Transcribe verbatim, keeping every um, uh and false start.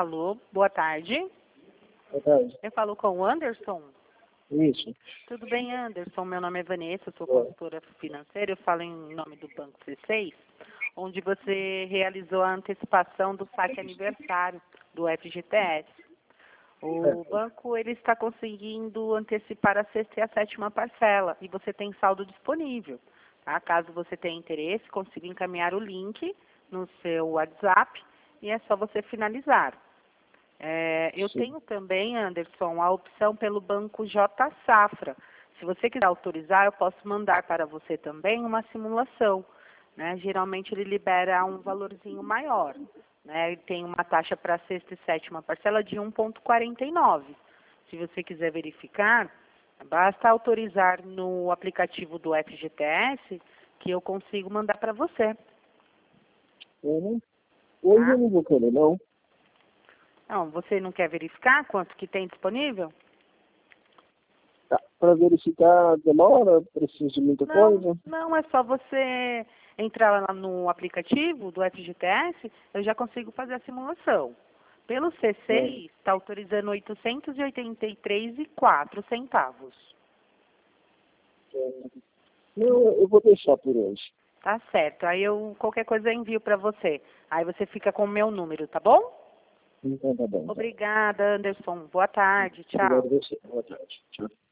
Alô, boa tarde. Boa tarde. Eu falo com o Anderson. Isso. Tudo bem, Anderson? Meu nome é Vanessa, eu sou Oi. consultora financeira. Eu falo em nome do Banco C seis, onde você realizou a antecipação do saque aniversário do F G T S. O banco ele está conseguindo antecipar a sexta e a sétima parcela e você tem saldo disponível. Tá? Caso você tenha interesse, consigo encaminhar o link no seu WhatsApp e é só você finalizar. É, eu Sim. tenho também, Anderson, a opção pelo Banco J Safra. Se você quiser autorizar, eu posso mandar para você também uma simulação. Né? Geralmente ele libera um valorzinho maior. Né? Ele tem uma taxa para a sexta e sétima parcela de um vírgula quarenta e nove. Se você quiser verificar, basta autorizar no aplicativo do F G T S que eu consigo mandar para você. Uhum. Hoje Tá? eu não vou querer, não. Não, você não quer verificar quanto que tem disponível? Tá. Para verificar demora, preciso de muita Não, coisa. não, é só você entrar lá no aplicativo do F G T S, eu já consigo fazer a simulação. Pelo C seis, está autorizando oitocentos e oitenta e três reais e quatro centavos. Não, eu vou deixar por hoje. Tá certo. Aí eu, qualquer coisa eu envio para você. Aí você fica com o meu número, tá bom? Então tá bom. Obrigada, Anderson. Boa tarde. Tchau. Obrigado a você. Boa tarde. Tchau.